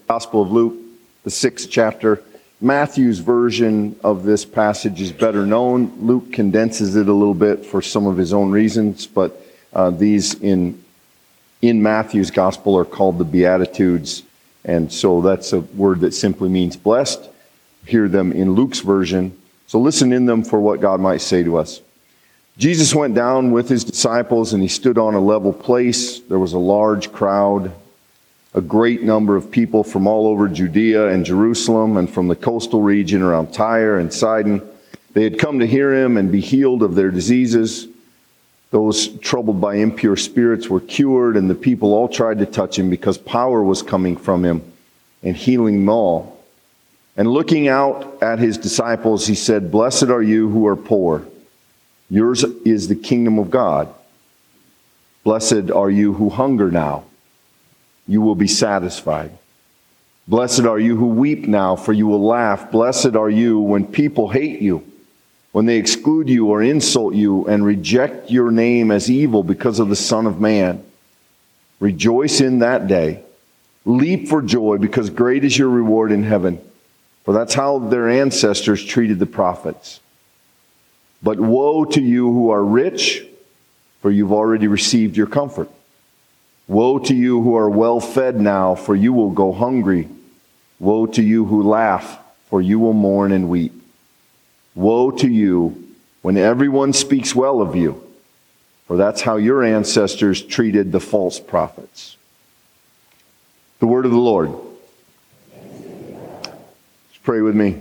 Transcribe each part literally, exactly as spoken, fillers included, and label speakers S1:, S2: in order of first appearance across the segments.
S1: Gospel of Luke, the sixth chapter. Matthew's version of this passage is better known. Luke condenses it a little bit for some of his own reasons, but uh, these in in Matthew's Gospel are called the Beatitudes, and so that's a word that simply means blessed. Hear them in Luke's version. So listen in them for what God might say to us. Jesus went down with his disciples, and he stood on a level place. There was a large crowd, a great number of people from all over Judea and Jerusalem and from the coastal region around Tyre and Sidon. They had come to hear him and be healed of their diseases. Those troubled by impure spirits were cured, and the people all tried to touch him because power was coming from him and healing them all. And looking out at his disciples, he said, "Blessed are you who are poor. Yours is the kingdom of God. Blessed are you who hunger now. You will be satisfied. Blessed are you who weep now, for you will laugh. Blessed are you when people hate you, when they exclude you or insult you and reject your name as evil because of the Son of Man. Rejoice in that day. Leap for joy, because great is your reward in heaven. For that's how their ancestors treated the prophets. But woe to you who are rich, for you've already received your comfort. Woe to you who are well fed now, for you will go hungry. Woe to you who laugh, for you will mourn and weep. Woe to you when everyone speaks well of you, for that's how your ancestors treated the false prophets." The word of the Lord. Let's pray with me.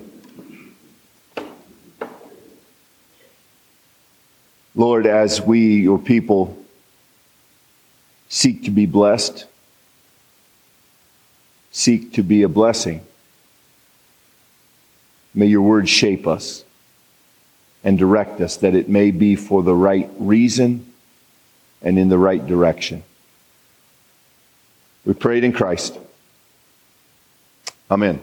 S1: Lord, as we, your people, seek to be blessed, seek to be a blessing, may your word shape us and direct us, that it may be for the right reason and in the right direction. We pray it in Christ. Amen.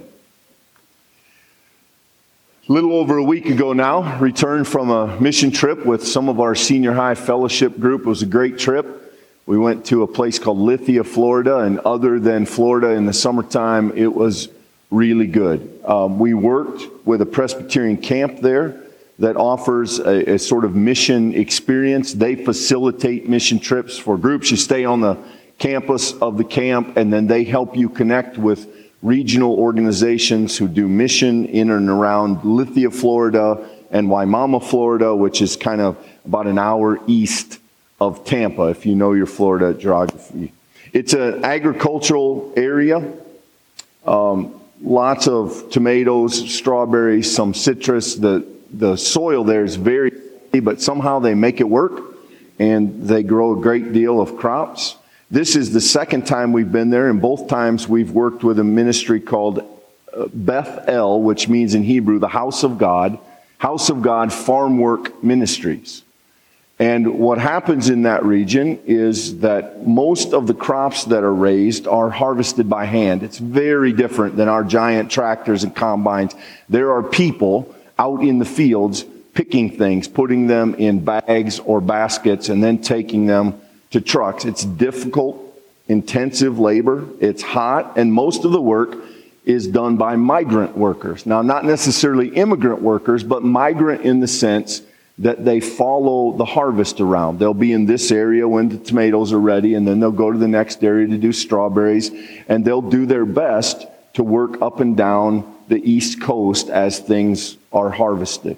S1: A little over a week ago now, returned from a mission trip with some of our senior high fellowship group. It was a great trip. We went to a place called Lithia, Florida, and other than Florida in the summertime, it was really good. Um, we worked with a Presbyterian camp there that offers a, a sort of mission experience. They facilitate mission trips for groups. You stay on the campus of the camp, and then they help you connect with regional organizations who do mission in and around Lithia, Florida, and Wimauma, Florida, which is kind of about an hour east of Tampa, if you know your Florida geography. It's an agricultural area. Um, lots of tomatoes, strawberries, some citrus. The, the soil there is very, but somehow they make it work, and they grow a great deal of crops. This is the second time we've been there, and both times we've worked with a ministry called Beth El, which means in Hebrew, the House of God, House of God Farm Work Ministries. And what happens in that region is that most of the crops that are raised are harvested by hand. It's very different than our giant tractors and combines. There are people out in the fields picking things, putting them in bags or baskets, and then taking them to trucks. It's difficult, intensive labor. It's hot, and most of the work is done by migrant workers. Now, not necessarily immigrant workers, but migrant in the sense that they follow the harvest around. They'll be in this area when the tomatoes are ready, and then they'll go to the next area to do strawberries, and they'll do their best to work up and down the East Coast as things are harvested.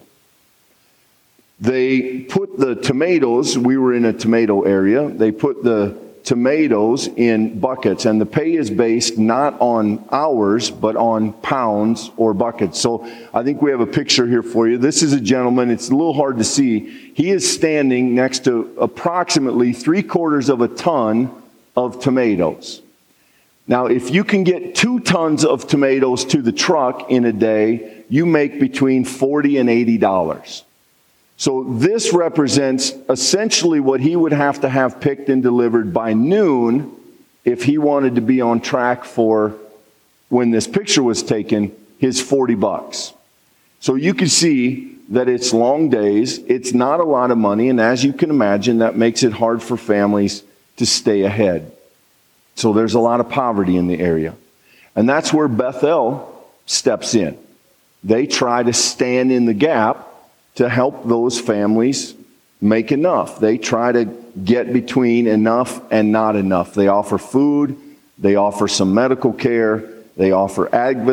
S1: They put the tomatoes, we were in a tomato area, they put the tomatoes in buckets, and the pay is based not on hours, but on pounds or buckets. So I think we have a picture here for you. This is a gentleman, it's a little hard to see. He is standing next to approximately three quarters of a ton of tomatoes. Now, if you can get two tons of tomatoes to the truck in a day, you make between forty and eighty dollars. So this represents essentially what he would have to have picked and delivered by noon if he wanted to be on track for, when this picture was taken, his forty bucks. So you can see that it's long days, it's not a lot of money, and as you can imagine, that makes it hard for families to stay ahead. So there's a lot of poverty in the area. And that's where Bethel steps in. They try to stand in the gap to help those families make enough. They try to get between enough and not enough. They offer food, they offer some medical care, they offer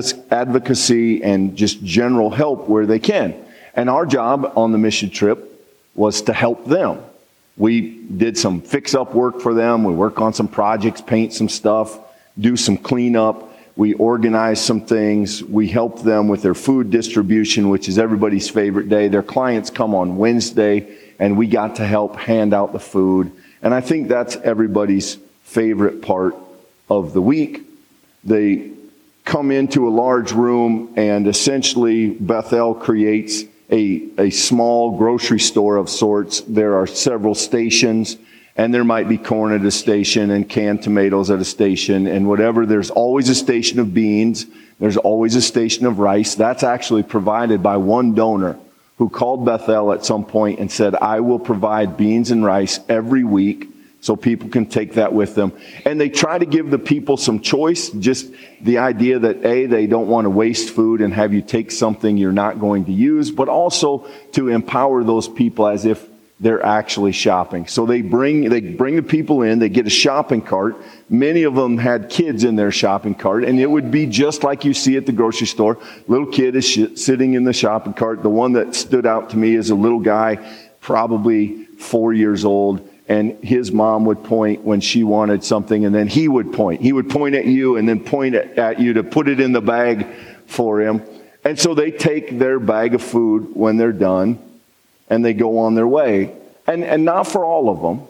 S1: advocacy and just general help where they can. And our job on the mission trip was to help them. We did some fix-up work for them. We work on some projects, paint some stuff, do some cleanup. We organize some things. We help them with their food distribution, which is everybody's favorite day. Their clients come on Wednesday, and we got to help hand out the food. And I think that's everybody's favorite part of the week. They come into a large room, and essentially Bethel creates a, a small grocery store of sorts. There are several stations, and there might be corn at a station and canned tomatoes at a station and whatever. There's always a station of beans. There's always a station of rice. That's actually provided by one donor who called Bethel at some point and said, I will provide beans and rice every week so people can take that with them. And they try to give the people some choice, just the idea that, A, they don't want to waste food and have you take something you're not going to use, but also to empower those people as if they're actually shopping. So they bring they bring the people in, they get a shopping cart. Many of them had kids in their shopping cart, and it would be just like you see at the grocery store. Little kid is sh- sitting in the shopping cart. The one that stood out to me is a little guy, probably four years old, and his mom would point when she wanted something, and then he would point. He would point at you and then point at, at you to put it in the bag for him. And so they take their bag of food when they're done, and they go on their way. And, and not for all of them,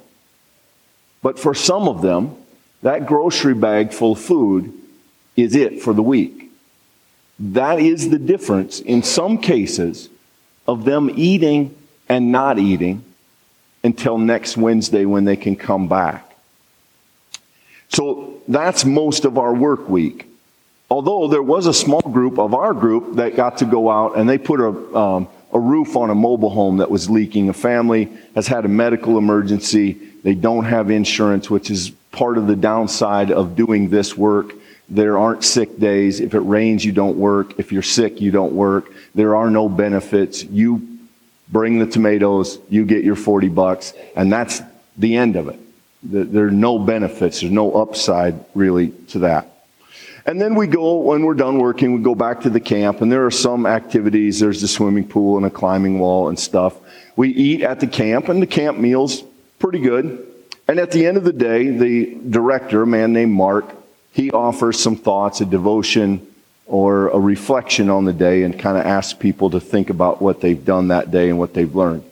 S1: but for some of them, that grocery bag full of food is it for the week. That is the difference, in some cases, of them eating and not eating until next Wednesday when they can come back. So that's most of our work week. Although there was a small group of our group that got to go out and they put a... Um, a roof on a mobile home that was leaking. A family has had a medical emergency. They don't have insurance, which is part of the downside of doing this work. There aren't sick days. If it rains, you don't work. If you're sick, you don't work. There are no benefits. You bring the tomatoes, you get your forty bucks, and that's the end of it. There are no benefits. There's no upside really to that. And then we go, when we're done working, we go back to the camp, and there are some activities. There's the swimming pool and a climbing wall and stuff. We eat at the camp, and the camp meal's pretty good. And at the end of the day, the director, a man named Mark, he offers some thoughts, a devotion, or a reflection on the day, and kind of asks people to think about what they've done that day and what they've learned.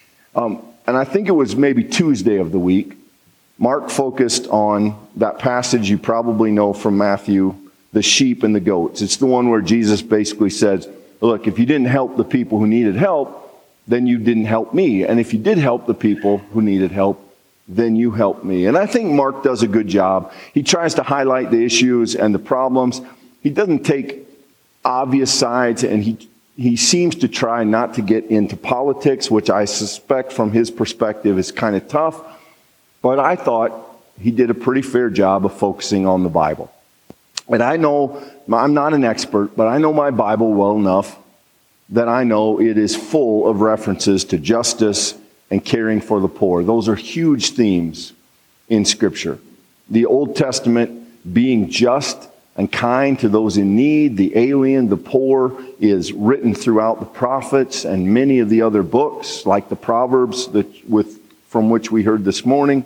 S1: Um, and I think it was maybe Tuesday of the week, Mark focused on that passage you probably know from Matthew, the sheep and the goats. It's the one where Jesus basically says, look, if you didn't help the people who needed help, then you didn't help me. And if you did help the people who needed help, then you helped me. And I think Mark does a good job. He tries to highlight the issues and the problems. He doesn't take obvious sides, and he he seems to try not to get into politics, which I suspect from his perspective is kind of tough. But I thought he did a pretty fair job of focusing on the Bible. And I know, I'm not an expert, but I know my Bible well enough that I know it is full of references to justice and caring for the poor. Those are huge themes in Scripture. The Old Testament being just and kind to those in need, the alien, the poor, is written throughout the prophets and many of the other books, like the Proverbs that with from which we heard this morning.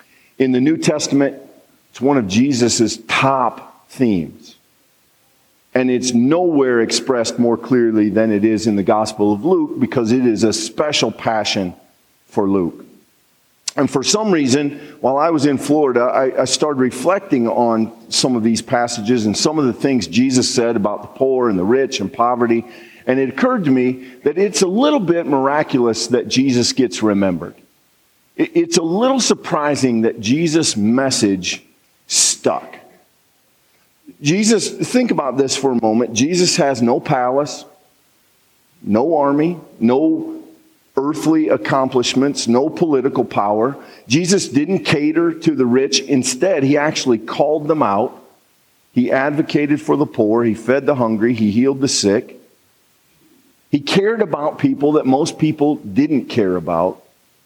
S1: In the New Testament, it's one of Jesus' top themes. And it's nowhere expressed more clearly than it is in the Gospel of Luke, because it is a special passion for Luke. And for some reason, while I was in Florida, I, I started reflecting on some of these passages and some of the things Jesus said about the poor and the rich and poverty. And it occurred to me that it's a little bit miraculous that Jesus gets remembered. It, it's a little surprising that Jesus' message stuck. Jesus, think about this for a moment. Jesus has no palace, no army, no earthly accomplishments, no political power. Jesus didn't cater to the rich. Instead, he actually called them out He advocated for the poor. He fed the hungry. He healed the sick. He cared about people that most people didn't care about.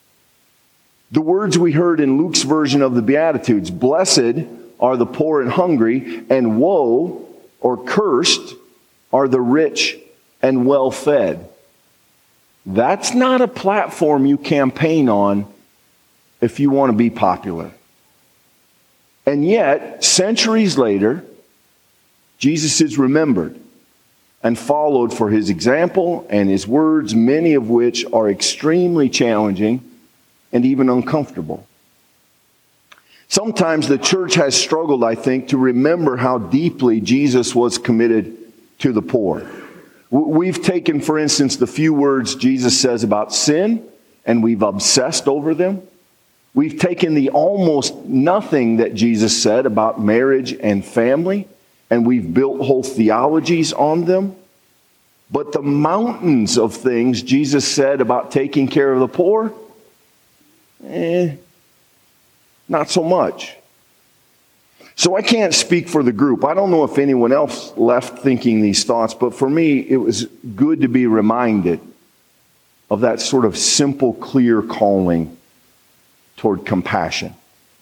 S1: The words we heard in Luke's version of the Beatitudes, blessed are the poor and hungry, and woe or cursed are the rich and well-fed. That's not a platform you campaign on if you want to be popular. And yet, centuries later, Jesus is remembered and followed for his example and his words, many of which are extremely challenging and even uncomfortable. Sometimes the church has struggled, I think, to remember how deeply Jesus was committed to the poor. We've taken, for instance, the few words Jesus says about sin, and we've obsessed over them. We've taken the almost nothing that Jesus said about marriage and family, and we've built whole theologies on them. But the mountains of things Jesus said about taking care of the poor, eh, not so much. So I can't speak for the group. I don't know if anyone else left thinking these thoughts, but for me, it was good to be reminded of that sort of simple, clear calling toward compassion.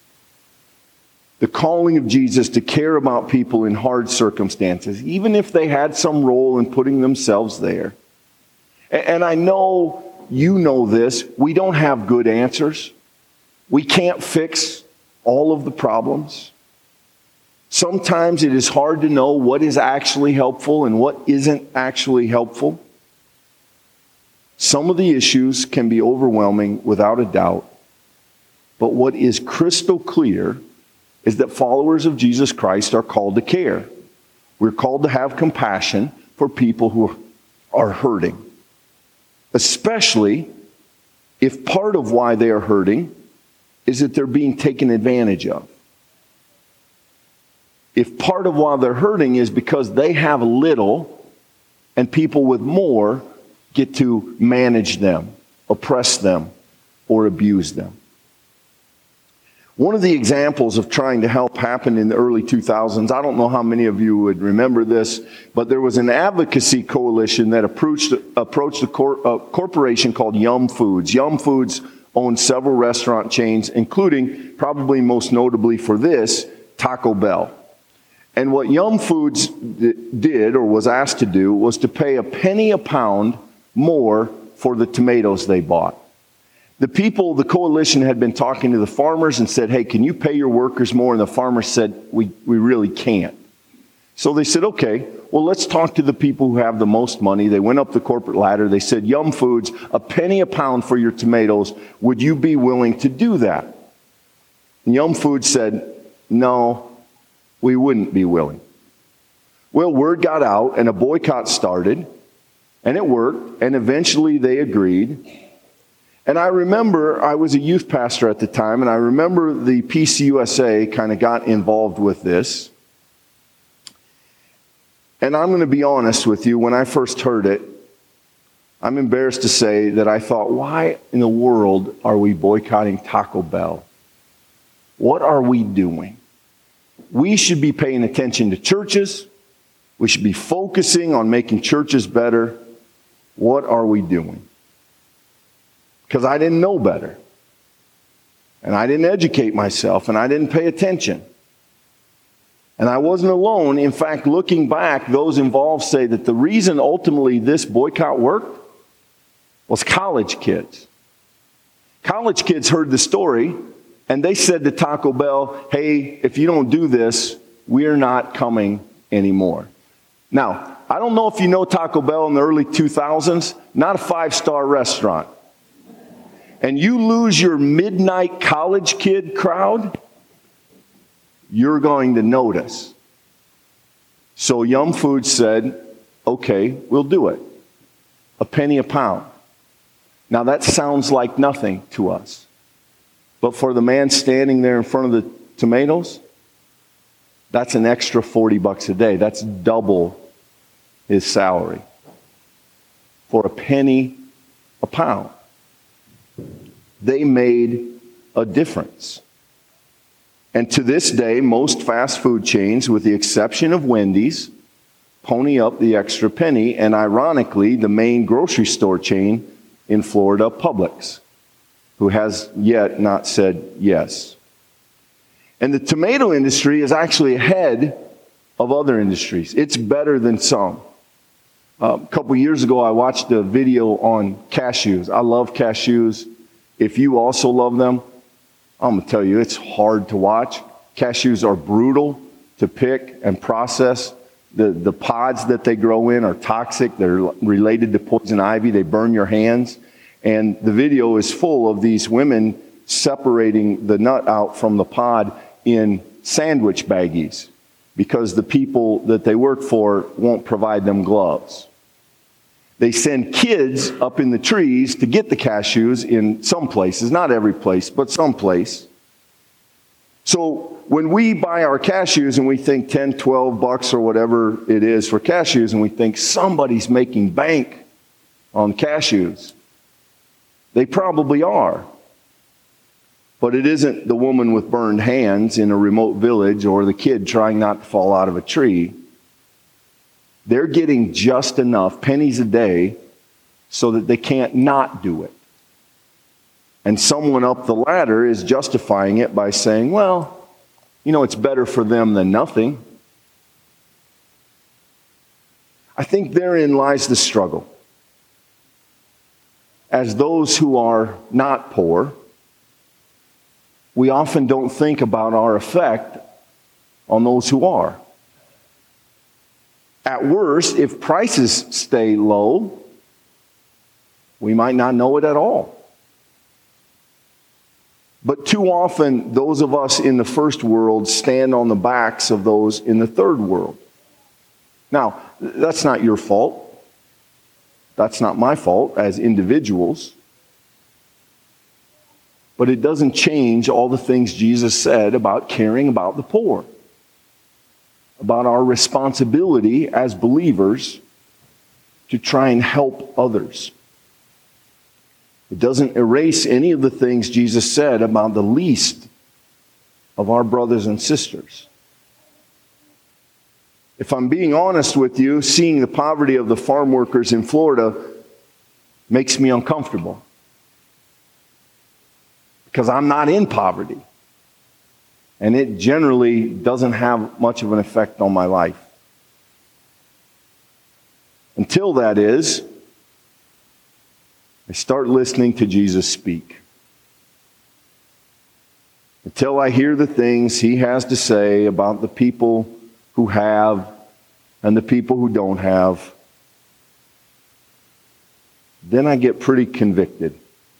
S1: The calling of Jesus to care about people in hard circumstances, even if they had some role in putting themselves there. And I know you know this. We don't have good answers. We can't fix all of the problems. Sometimes it is hard to know what is actually helpful and what isn't actually helpful. Some of the issues can be overwhelming without a doubt. But what is crystal clear is that followers of Jesus Christ are called to care. We're called to have compassion for people who are hurting. Especially if part of why they are hurting is that they're being taken advantage of. If part of why they're hurting is because they have little and people with more get to manage them, oppress them, or abuse them. One of the examples of trying to help happened in the early two thousands. I don't know how many of you would remember this, but there was an advocacy coalition that approached, approached a, cor, a corporation called Yum Foods. Yum Foods owns several restaurant chains, including, probably most notably for this, Taco Bell. And what Yum Foods did, or was asked to do, was to pay a penny a pound more for the tomatoes they bought. The people, the coalition had been talking to the farmers and said, hey, can you pay your workers more? And the farmers said, we, we really can't. So they said, okay, well, let's talk to the people who have the most money. They went up the corporate ladder. They said, Yum Foods, a penny a pound for your tomatoes. Would you be willing to do that? And Yum Foods said, no, we wouldn't be willing. Well, word got out and a boycott started, and it worked, and eventually they agreed. And I remember, I was a youth pastor at the time, and I remember the P C U S A kind of got involved with this. And I'm going to be honest with you, when I first heard it, I'm embarrassed to say that I thought, why in the world are we boycotting Taco Bell? What are we doing? We should be paying attention to churches. We should be focusing on making churches better. What are we doing? Because I didn't know better. And I didn't educate myself, and I didn't pay attention. And I wasn't alone. In fact, looking back, those involved say that the reason ultimately this boycott worked was college kids. College kids heard the story, and they said to Taco Bell, hey, if you don't do this, we're not coming anymore. Now, I don't know if you know Taco Bell in the early two thousands, not a five-star restaurant. And you lose your midnight college kid crowd, you're going to notice. So Yum Foods said, okay, we'll do it. A penny a pound. Now that sounds like nothing to us. But for the man standing there in front of the tomatoes, that's an extra forty bucks a day. That's double his salary. For a penny a pound. They made a difference. And to this day, most fast food chains, with the exception of Wendy's, pony up the extra penny, and ironically, the main grocery store chain in Florida, Publix, who has yet not said yes. And the tomato industry is actually ahead of other industries. It's better than some. Uh, a couple years ago, I watched a video on cashews. I love cashews. If you also love them, I'm going to tell you, it's hard to watch. Cashews are brutal to pick and process. The, the pods that they grow in are toxic. They're related to poison ivy. They burn your hands. And the video is full of these women separating the nut out from the pod in sandwich baggies because the people that they work for won't provide them gloves. They send kids up in the trees to get the cashews in some places, not every place, but some place. So when we buy our cashews and we think ten, twelve bucks or whatever it is for cashews, and we think somebody's making bank on cashews, they probably are. But it isn't the woman with burned hands in a remote village or the kid trying not to fall out of a tree. They're getting just enough pennies a day so that they can't not do it. And someone up the ladder is justifying it by saying, well, you know, it's better for them than nothing. I think therein lies the struggle. As those who are not poor, we often don't think about our effect on those who are. At worst, if prices stay low, we might not know it at all. But too often, those of us in the first world stand on the backs of those in the third world. Now, that's not your fault. That's not my fault as individuals. But it doesn't change all the things Jesus said about caring about the poor, about our responsibility as believers to try and help others. It doesn't erase any of the things Jesus said about the least of our brothers and sisters. If I'm being honest with you, seeing the poverty of the farm workers in Florida makes me uncomfortable. Because I'm not in poverty. And it generally doesn't have much of an effect on my life. Until that is, I start listening to Jesus speak. Until I hear the things he has to say about the people who have and the people who don't have, then I get pretty convicted.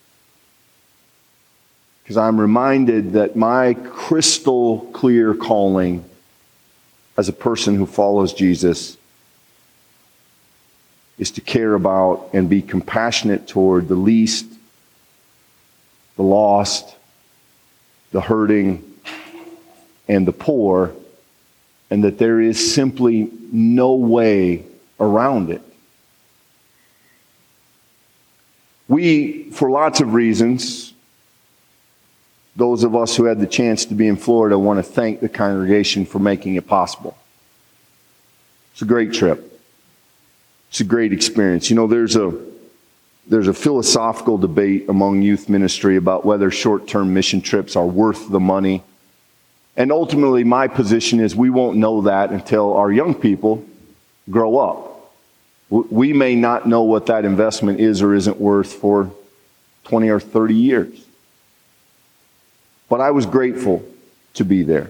S1: Because I'm reminded that my crystal clear calling as a person who follows Jesus is to care about and be compassionate toward the least, the lost, the hurting, and the poor, and that there is simply no way around it. We, for lots of reasons, those of us who had the chance to be in Florida want to thank the congregation for making it possible. It's a great trip. It's a great experience. You know, there's a there's a philosophical debate among youth ministry about whether short-term mission trips are worth the money. And ultimately, my position is we won't know that until our young people grow up. We may not know what that investment is or isn't worth for twenty or thirty years. But I was grateful to be there.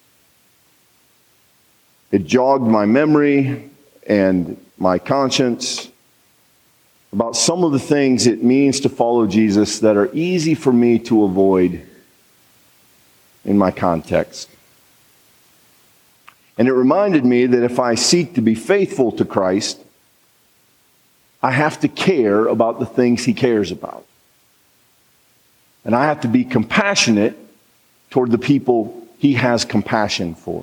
S1: It jogged my memory and my conscience about some of the things it means to follow Jesus that are easy for me to avoid in my context. And it reminded me that if I seek to be faithful to Christ, I have to care about the things he cares about. And I have to be compassionate toward the people he has compassion for.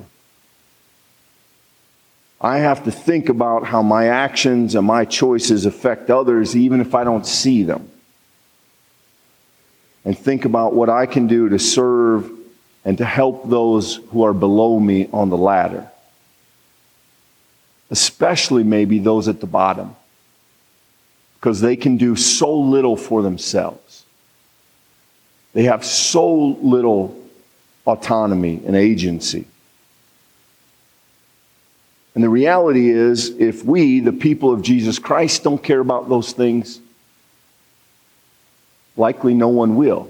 S1: I have to think about how my actions and my choices affect others even if I don't see them. And think about what I can do to serve and to help those who are below me on the ladder, especially maybe those at the bottom, because they can do so little for themselves. They have so little autonomy and agency. And the reality is, if we, the people of Jesus Christ, don't care about those things, likely no one will.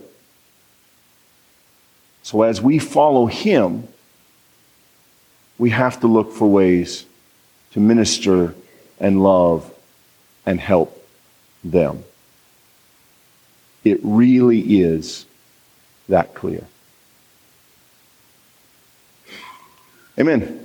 S1: So as we follow Him, we have to look for ways to minister and love and help them. It really is that clear. Amen.